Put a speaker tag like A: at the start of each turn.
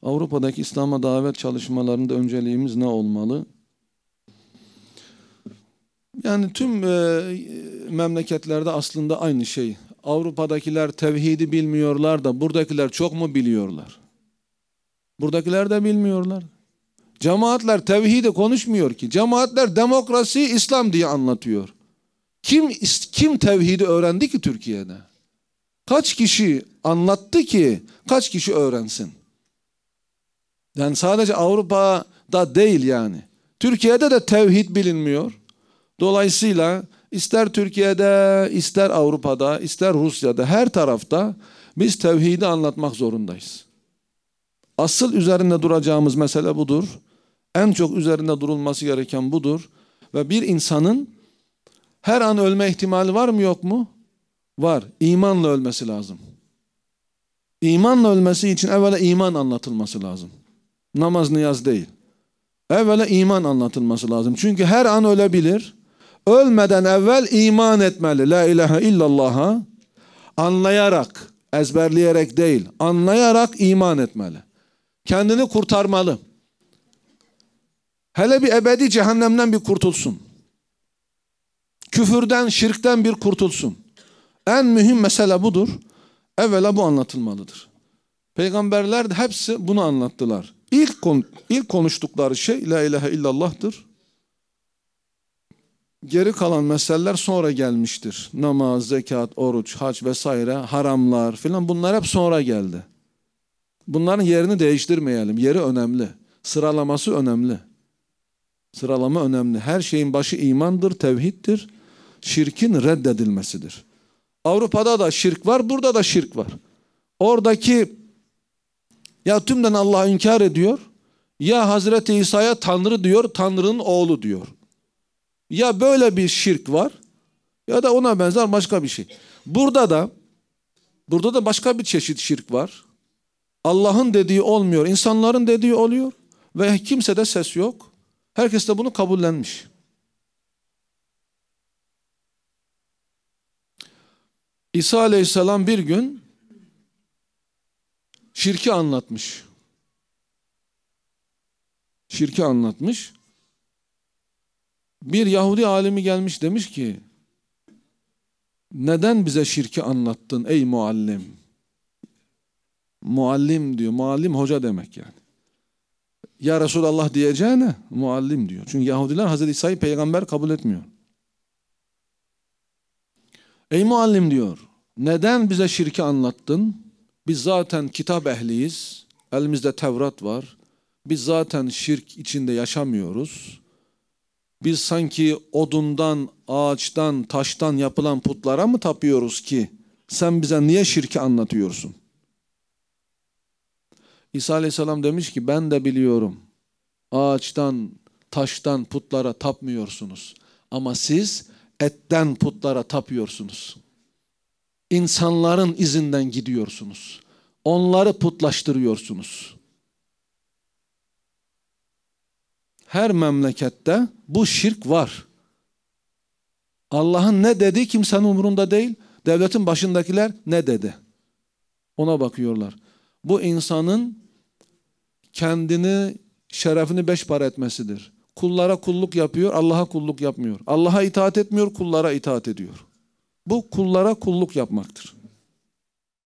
A: Avrupa'daki İslam'a davet çalışmalarında önceliğimiz ne olmalı? Yani tüm memleketlerde aslında aynı şey. Avrupa'dakiler tevhidi bilmiyorlar da buradakiler çok mu biliyorlar? Buradakiler de bilmiyorlar. Cemaatler tevhidi konuşmuyor ki. Cemaatler demokrasi, İslam diye anlatıyor. Kim tevhidi öğrendi ki Türkiye'de? Kaç kişi anlattı ki kaç kişi öğrensin? Yani sadece Avrupa'da değil yani. Türkiye'de de tevhid bilinmiyor. Dolayısıyla ister Türkiye'de, ister Avrupa'da, ister Rusya'da, her tarafta biz tevhidi anlatmak zorundayız. Asıl üzerinde duracağımız mesele budur. En çok üzerinde durulması gereken budur. Ve bir insanın her an ölme ihtimali var mı yok mu? Var. İmanla ölmesi lazım. İmanla ölmesi için evvela iman anlatılması lazım. Namaz niyaz değil. Evvela iman anlatılması lazım. Çünkü her an ölebilir. Ölmeden evvel iman etmeli. La ilahe illallah'a anlayarak, ezberleyerek değil, anlayarak iman etmeli. Kendini kurtarmalı. Hele bir ebedi cehennemden bir kurtulsun. Küfürden, şirkten bir kurtulsun. En mühim mesele budur. Evvela bu anlatılmalıdır. Peygamberler de hepsi bunu anlattılar. İlk konuştukları şey la ilahe illallah'tır. Geri kalan meseleler sonra gelmiştir. Namaz, zekat, oruç, hac vesaire, haramlar filan bunlar hep sonra geldi. Bunların yerini değiştirmeyelim. Yeri önemli. Sıralaması önemli. Sıralama önemli. Her şeyin başı imandır, tevhiddir. Şirkin reddedilmesidir. Avrupa'da da şirk var, burada da şirk var. Oradaki ya tümden Allah'ı inkar ediyor, ya Hazreti İsa'ya Tanrı diyor, Tanrı'nın oğlu diyor. Ya böyle bir şirk var ya da ona benzer başka bir şey. Burada da başka bir çeşit şirk var. Allah'ın dediği olmuyor, insanların dediği oluyor ve kimsede ses yok. Herkes de bunu kabullenmiş. İsa Aleyhisselam bir gün şirki anlatmış. Şirki anlatmış. Bir Yahudi alimi gelmiş demiş ki neden bize şirki anlattın ey muallim? Muallim diyor. Muallim hoca demek yani. Ya Resulallah diyeceğine muallim diyor. Çünkü Yahudiler Hazreti İsa'yı peygamber kabul etmiyor. Ey muallim diyor. Neden bize şirki anlattın? Biz zaten kitap ehliyiz. Elimizde Tevrat var. Biz zaten şirk içinde yaşamıyoruz. Biz sanki odundan, ağaçtan, taştan yapılan putlara mı tapıyoruz ki sen bize niye şirki anlatıyorsun? İsa Aleyhisselam demiş ki ben de biliyorum. Ağaçtan, taştan putlara tapmıyorsunuz. Ama siz etten putlara tapıyorsunuz. İnsanların izinden gidiyorsunuz. Onları putlaştırıyorsunuz. Her memlekette bu şirk var. Allah'ın ne dediği kimsenin umurunda değil. Devletin başındakiler ne dedi? Ona bakıyorlar. Bu insanın kendini, şerefini beş para etmesidir. Kullara kulluk yapıyor, Allah'a kulluk yapmıyor. Allah'a itaat etmiyor, kullara itaat ediyor. Bu kullara kulluk yapmaktır.